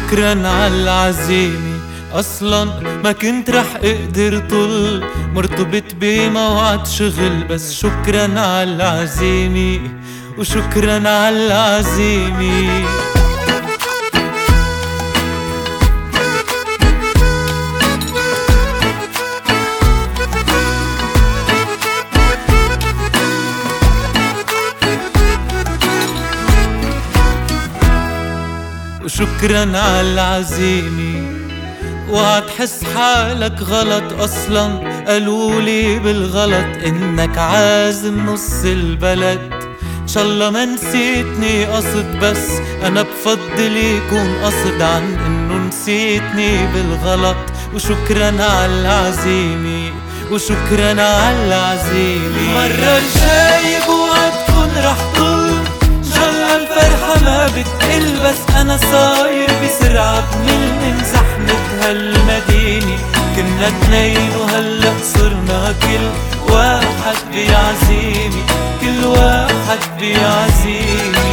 وشكرا عالعزيمة، أصلا ما كنت رح اقدر طل مرتبط بموعد شغل. بس شكرا عالعزيمة وشكرا عالعزيمة. وشكرا عالعزيمة. وعتحس حالك غلط، أصلا قالولي بالغلط إنك عازم نص البلد. إن شاء الله ما نسيتني قصد، بس أنا بفضل يكون قصد عن إنه نسيتني بالغلط. وشكرا عالعزيمة وشكرا عالعزيمة. مرة الجاي بوعد كون رح طل، إن شاء الله الفرحة ما بتقل. بس أنا صاير بسرعة بمل من زحمة هالمدينة. كنا اتنين وهلأ صرنا كل واحد بعزيمة، كل واحد بعزيمة.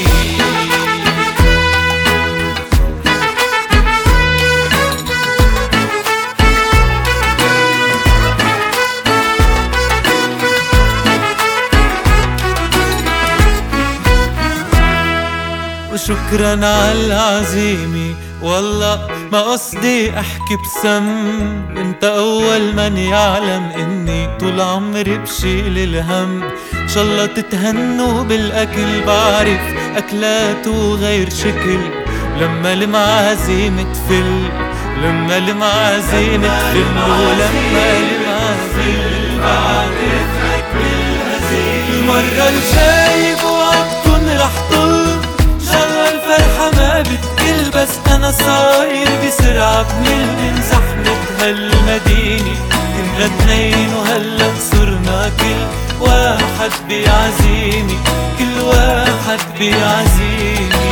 وشكرا عالعزيمة. والله ما قصدي احكي بسم، انت اول من يعلم اني طول عمري بشيل الهم. ان شاء الله تتهنوا بالاكل، بعرف اكلاته غير شكل. لما المعازيم تفل، لما المعازيم تفل، ولما المعازيم بعرف اكل الهزيمة. المرة الجاي بوعدكن رح طل، الفرحة ما بتقل. بس أنا صاير بسرعة بمل من زحمة هالمدينة. كنا اتنين وهلأ صرنا كل واحد بعزيمة، كل واحد بعزيمة.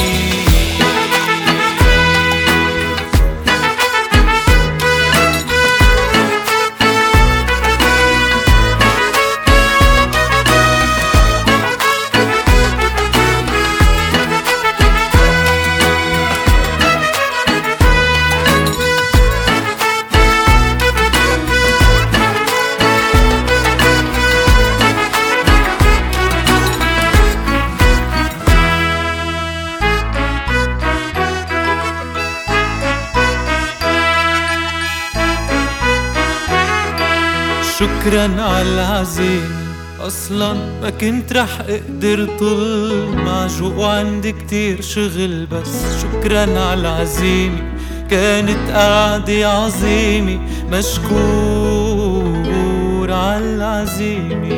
شكرا عالعزيمة. أصلا ما كنت رح اقدر طل، معجوق وعندي كتير شغل. بس شكرا عالعزيمة، كانت قعدة عظيمة. مشكور عالعزيمة.